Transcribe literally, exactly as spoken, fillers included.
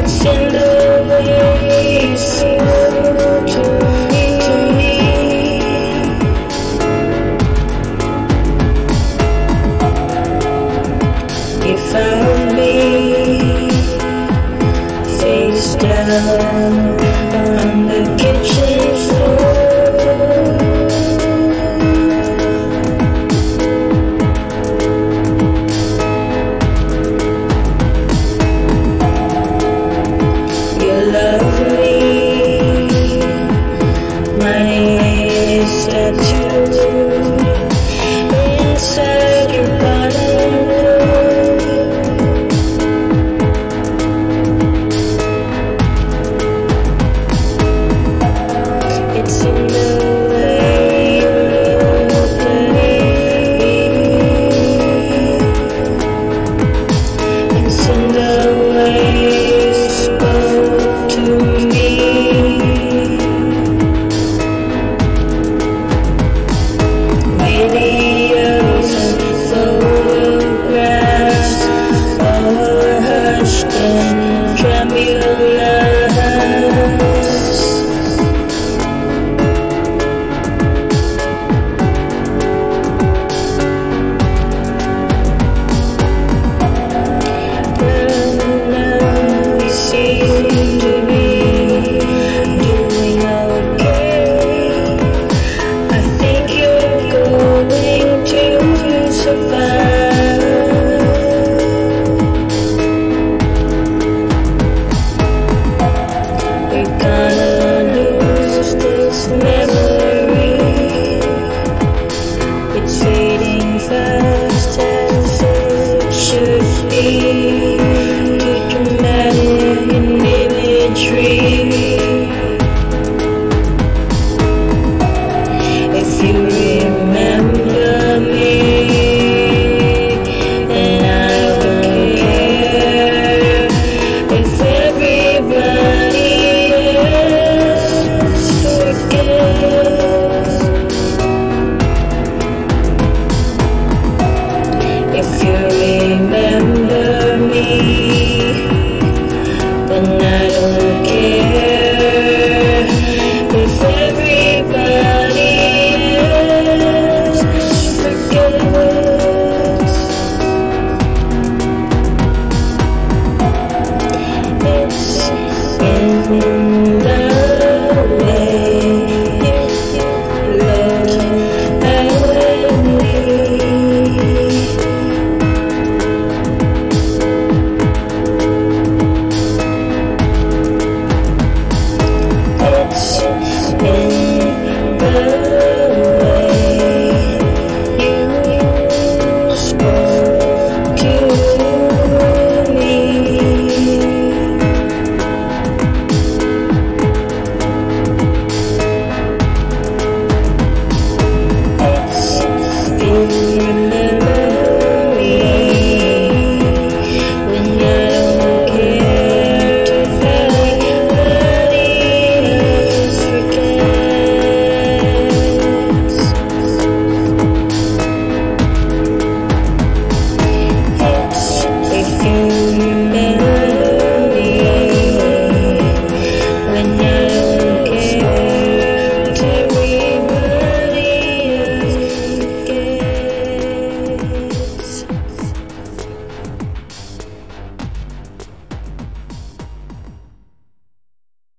It's in the way you spoke to me, to me. You found me face down on the kitchen floor. Love me, my name is tattooed inside your bottom. It's in the way you look at me. It's in the way you spoke to me. Videos and photographs, all hushed and tremulous. Now we seem to be doing okay. I think you're going to survive. We're gonna lose this memory. It's fading fast as it should be. Too dramatic in imagery.